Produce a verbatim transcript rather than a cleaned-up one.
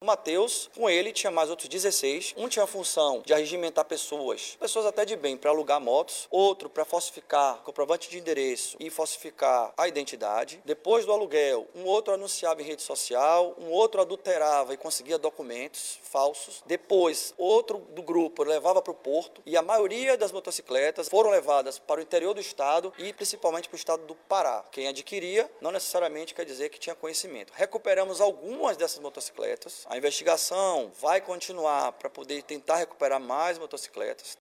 Matheus, com ele tinha mais outros dezesseis. Um tinha a função de arregimentar pessoas, pessoas até de bem, para alugar motos. Outro para falsificar comprovante de endereço e falsificar a identidade. Depois do aluguel, um outro anunciava em rede social, um outro adulterava e conseguia documentos falsos. Depois, outro do grupo levava para o porto e a maioria das motocicletas foram levadas para o interior do estado e principalmente para o estado do Pará. Quem adquiria não necessariamente quer dizer que tinha conhecimento. Recuperamos algumas dessas motocicletas. A investigação vai continuar para poder tentar recuperar mais motocicletas.